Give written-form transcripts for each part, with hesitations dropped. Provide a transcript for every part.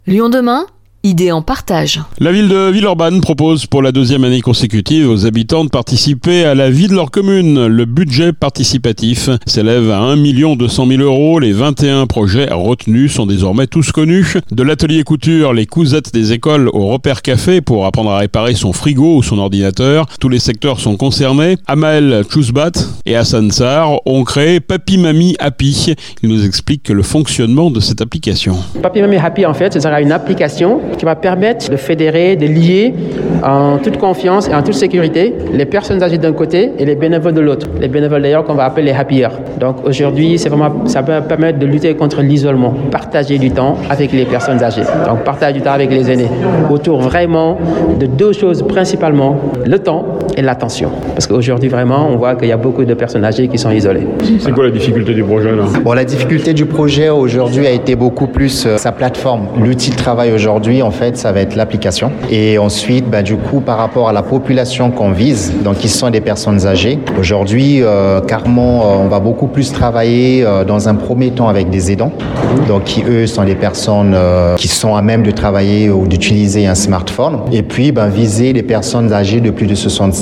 Lyon demain, idée en partage. La ville de Villeurbanne propose pour la deuxième année consécutive aux habitants de participer à la vie de leur commune. Le budget participatif s'élève à 1 200 000 €. Les 21 projets retenus sont désormais tous connus. De l'atelier couture, les cousettes des écoles au repère café pour apprendre à réparer son frigo ou son ordinateur. Tous les secteurs sont concernés. Amael Chousbat et Hassan Sarr ont créé Papi Mami Happy. Ils nous expliquent le fonctionnement de cette application. Papi Mami Happy, en fait, ce sera une application qui va permettre de fédérer, de lier en toute confiance et en toute sécurité les personnes âgées d'un côté et les bénévoles de l'autre. Les bénévoles d'ailleurs qu'on va appeler les happiers. Donc aujourd'hui, ça va permettre de lutter contre l'isolement, partager du temps avec les personnes âgées. Donc partager du temps avec les aînés autour vraiment de deux choses principalement, le temps et l'attention. Parce qu'aujourd'hui vraiment, on voit qu'il y a beaucoup de personnes âgées qui sont isolées. C'est quoi la difficulté du projet là ? Bon, la difficulté du projet aujourd'hui a été beaucoup plus sa plateforme. L'outil de travail aujourd'hui, en fait, ça va être l'application. Et ensuite, du coup, par rapport à la population qu'on vise, donc qui sont des personnes âgées, aujourd'hui, carrément, on va beaucoup plus travailler dans un premier temps avec des aidants, donc qui, eux, sont des personnes qui sont à même de travailler ou d'utiliser un smartphone. Et puis, viser les personnes âgées de plus de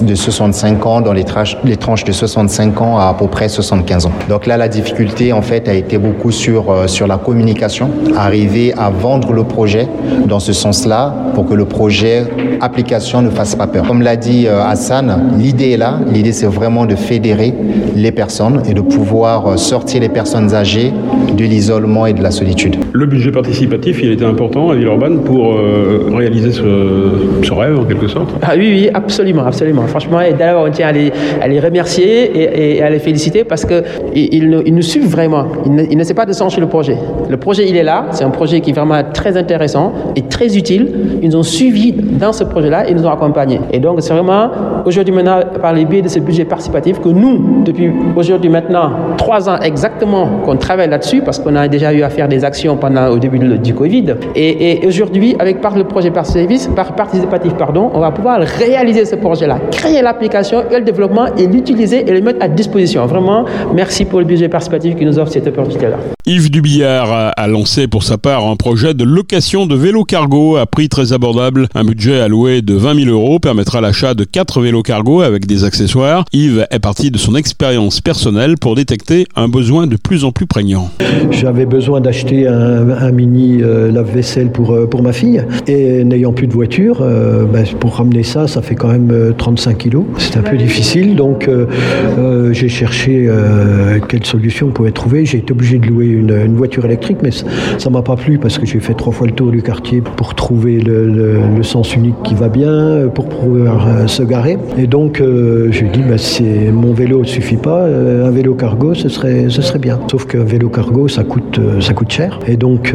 65 ans dans les tranches de 65 ans à peu près 75 ans. Donc là, la difficulté, en fait, a été beaucoup sur la communication, arriver à vendre le projet dans ce sens-là pour que le projet application ne fasse pas peur. Comme l'a dit Hassan, l'idée est là. L'idée, c'est vraiment de fédérer les personnes et de pouvoir sortir les personnes âgées de l'isolement et de la solitude. Le budget participatif, il était important à Villeurbanne pour réaliser ce rêve en quelque sorte. Ah oui, absolument. Franchement, et d'ailleurs, on tient à les remercier et à les féliciter parce qu'ils nous suivent vraiment. Ils n'essaient pas de changer le projet. Le projet, il est là. C'est un projet qui est vraiment très intéressant et très utile. Ils nous ont suivis dans ce projet-là et nous ont accompagnés. Et donc, c'est vraiment aujourd'hui maintenant, par le biais de ce budget participatif, que nous, depuis aujourd'hui maintenant, 3 ans exactement, qu'on travaille là-dessus parce qu'on a déjà eu à faire des actions au début du Covid. Et aujourd'hui, par le projet participatif, on va pouvoir réaliser ce projet-là, créer l'application et le développement et l'utiliser et le mettre à disposition. Vraiment, merci pour le budget participatif qui nous offre cette opportunité-là. Yves Dubillard a lancé pour sa part un projet de location de vélos cargo à prix très abordable. Un budget alloué de 20 000 € permettra l'achat de 4 vélos cargo avec des accessoires. Yves est parti de son expérience personnelle pour détecter un besoin de plus en plus prégnant. J'avais besoin d'acheter un mini lave-vaisselle pour ma fille et n'ayant plus de voiture, pour ramener ça fait quand même 35 kilos. C'est un peu difficile, donc j'ai cherché quelle solution on pouvait trouver. J'ai été obligé de louer une voiture électrique, mais ça m'a pas plu parce que j'ai fait 3 fois le tour du quartier pour trouver le sens unique qui va bien, pour pouvoir se garer. Et donc je lui ai dit, mon vélo ne suffit pas, un vélo cargo ce serait bien. Sauf qu'un vélo cargo ça coûte cher. Et donc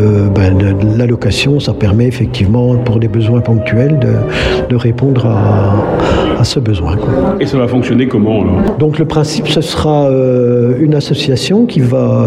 la location ça permet effectivement pour des besoins ponctuels de répondre à ce besoin. Et ça va fonctionner comment alors ? Donc le principe ce sera une association qui va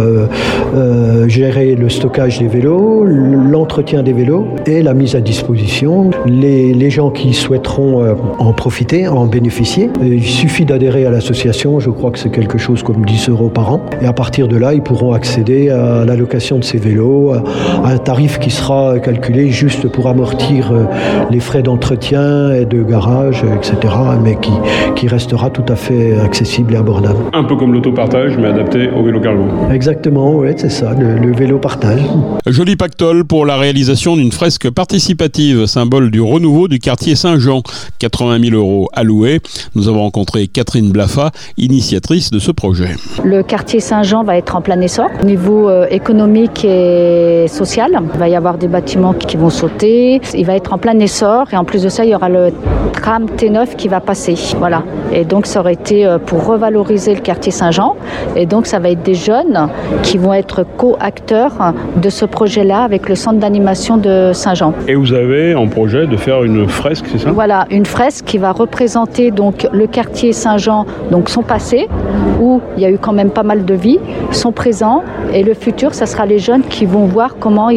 gérer le stockage des vélos, l'entretien des vélos et la mise à disposition. Les gens qui souhaiteront en profiter, en bénéficier, il suffit d'adhérer à l'association, je crois que c'est quelque chose comme 10 € par an. Et à partir de là, ils pourront accéder à la location de ces vélos, à un tarif qui sera calculé juste pour amortir les frais d'entretien et de garage, etc., mais qui restera tout à fait accessible et abordable. Un peu comme l'autopartage, mais adapté au vélo cargo. Exactement, oui, c'est ça, le vélo partage. Joli pactole pour la réalisation d'une fresque participative, symbole du renouveau du quartier Saint-Jean. 80 000 € alloués. Nous avons rencontré Catherine Blaffa, initiatrice de ce projet. Le quartier Saint-Jean va être en plein essor au niveau économique et social. Il va y avoir des bâtiments qui vont sauter. Il va être en plein essor et en plus de ça, il y aura le tram T9 qui va passer. Voilà. Et donc, ça aurait été pour revaloriser le quartier Saint-Jean. Et donc, ça va être des jeunes qui vont être co-acteurs de ce projet-là avec le centre d'animation de Saint-Jean. Et vous avez en projet de faire une fresque, c'est ça ? Voilà, une fresque qui va représenter donc le quartier Saint-Jean, donc son passé, où il y a eu quand même pas mal de vie, son présent et le futur, ça sera les jeunes qui vont voir comment ils vont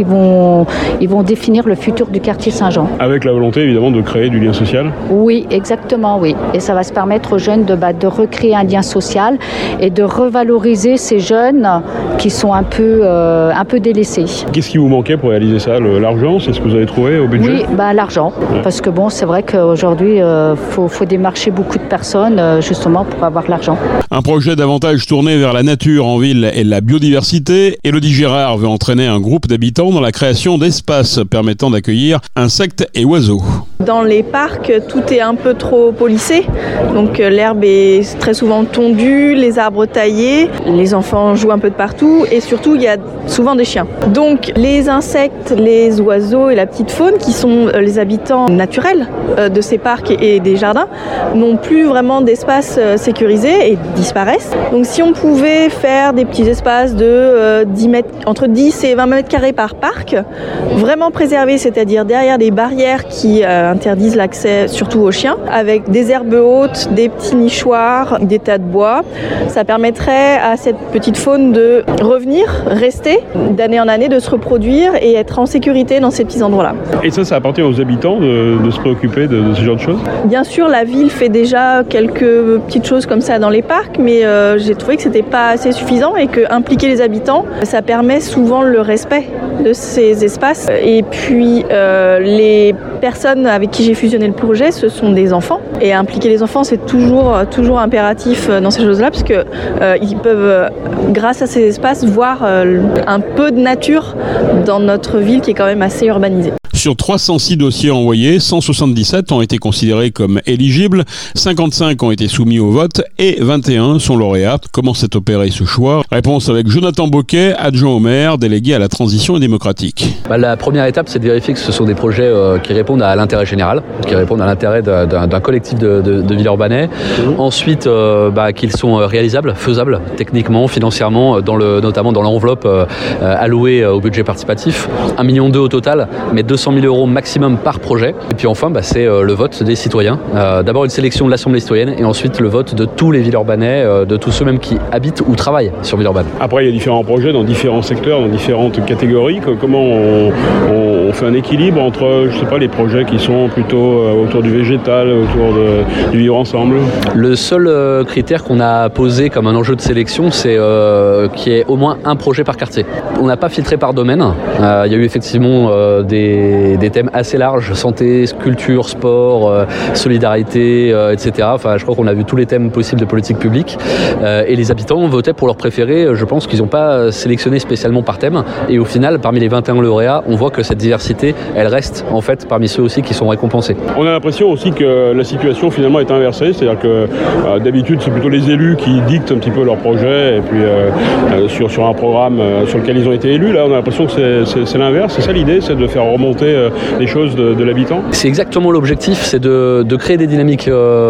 vont définir le futur du quartier Saint-Jean. Avec la volonté évidemment de créer du lien social. Oui, exactement, oui. Et ça va se permettre aux jeunes de recréer un lien social et de revaloriser ces jeunes qui sont un peu délaissés. Qu'est-ce qui vous manquait pour réaliser ça? L'argent, c'est ce que vous avez trouvé au budget? Oui, l'argent. Ouais. Parce que c'est vrai qu'aujourd'hui, faut démarcher beaucoup de personnes justement pour avoir l'argent. Un projet davantage tourné vers la nature en ville et la biodiversité. Élodie Gérard veut entraîner un groupe d'habitants dans la création d'espaces permettant d'accueillir insectes et oiseaux. Dans les parcs, tout est un peu trop polissé. Donc l'herbe est très souvent tondue, les arbres taillés, les enfants jouent un peu de partout et surtout il y a souvent des chiens. Donc les insectes, les oiseaux et la petite faune qui sont les habitants naturels de ces parcs et des jardins n'ont plus vraiment d'espace sécurisé et disparaissent. Donc si on pouvait faire des petits espaces de entre 10 et 20 mètres carrés par parc, vraiment préservés, c'est-à-dire derrière des barrières qui interdisent l'accès surtout aux chiens, avec des herbes hautes, des petits nichoirs, des tas de bois, ça permettrait à cette petite faune de revenir, rester d'année en année, de se reproduire et être en sécurité dans ces petits endroits-là. Et ça appartient aux habitants de se préoccuper de ce genre de choses? Bien sûr, la ville fait déjà quelques petites choses comme ça dans les parcs, mais j'ai trouvé que c'était pas assez suffisant et que impliquer les habitants, ça permet souvent le respect de ces espaces. Et puis les personnes avec qui j'ai fusionné le projet, ce sont des enfants. Et impliquer les enfants, c'est toujours impératif dans ces choses-là, parce que ils peuvent, grâce à ces espaces, voir un peu de nature dans notre ville qui est quand même assez urbanisée. Sur 306 dossiers envoyés, 177 ont été considérés comme éligibles, 55 ont été soumis au vote et 21 sont lauréats. Comment s'est opéré ce choix? Réponse avec Jonathan Boquet, adjoint au maire, délégué à la transition démocratique. La première étape, c'est de vérifier que ce sont des projets qui répondent à l'intérêt général, qui répondent à l'intérêt d'un collectif de Villeurbanais. Ensuite, qu'ils sont réalisables, faisables, techniquement, financièrement, notamment dans l'enveloppe allouée au budget participatif. 1,2 million au total, mais 200 000 € maximum par projet. Et puis enfin, c'est le vote des citoyens. D'abord une sélection de l'Assemblée citoyenne et ensuite le vote de tous les Villeurbanais, de tous ceux même qui habitent ou travaillent sur Villeurbanne. Après, il y a différents projets dans différents secteurs, dans différentes catégories. Comment on fait un équilibre entre, les projets qui sont plutôt autour du végétal, autour du vivre ensemble? Le seul critère qu'on a posé comme un enjeu de sélection, c'est qu'il y ait au moins un projet par quartier. On n'a pas filtré par domaine. Il y a eu effectivement des thèmes assez larges, santé, culture, sport, solidarité, etc. Je crois qu'on a vu tous les thèmes possibles de politique publique. Et les habitants votaient pour leur préféré. Je pense qu'ils n'ont pas sélectionné spécialement par thème. Et au final, parmi les 21 lauréats, on voit que cette diversité, elle reste en fait parmi ceux aussi qui sont récompensés. On a l'impression aussi que la situation finalement est inversée. C'est-à-dire que d'habitude, c'est plutôt les élus qui dictent un petit peu leur projet et puis sur un programme sur lequel ils ont été élus. Là, on a l'impression que c'est l'inverse. C'est ça l'idée, c'est de faire remonter les choses de l'habitant. C'est exactement l'objectif, c'est de créer des dynamiques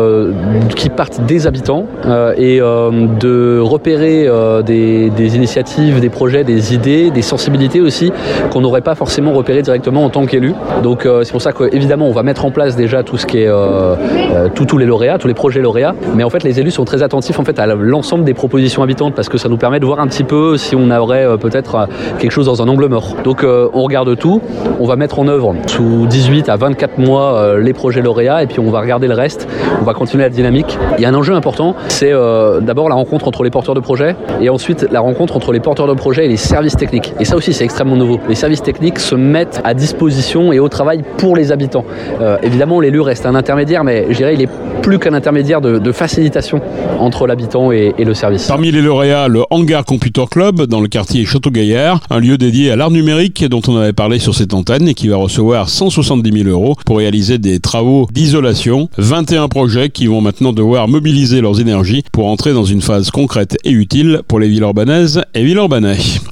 qui partent des habitants et de repérer des initiatives, des projets, des idées, des sensibilités aussi qu'on n'aurait pas forcément repéré directement en tant qu'élu. Donc c'est pour ça qu'évidemment on va mettre en place déjà tout ce qui est tous les lauréats, tous les projets lauréats, mais en fait les élus sont très attentifs en fait à l'ensemble des propositions habitantes parce que ça nous permet de voir un petit peu si on aurait peut-être quelque chose dans un angle mort. Donc on regarde tout, on va mettre en œuvre sous 18 à 24 mois les projets lauréats et puis on va regarder le reste, on va continuer la dynamique. Il y a un enjeu important, c'est d'abord la rencontre entre les porteurs de projets et ensuite la rencontre entre les porteurs de projets et les services techniques. Et ça aussi c'est extrêmement nouveau. Les services techniques se mettent à disposition et au travail pour les habitants. Évidemment l'élu reste un intermédiaire, mais je dirais il est plus qu'un intermédiaire de facilitation entre l'habitant et le service. Parmi les lauréats, le Hangar Computer Club dans le quartier Château-Gaillard, un lieu dédié à l'art numérique dont on avait parlé sur cette antenne et qui va recevoir 170 000 € pour réaliser des travaux d'isolation. 21 projets qui vont maintenant devoir mobiliser leurs énergies pour entrer dans une phase concrète et utile pour les Villeurbanaises et Villeurbanais.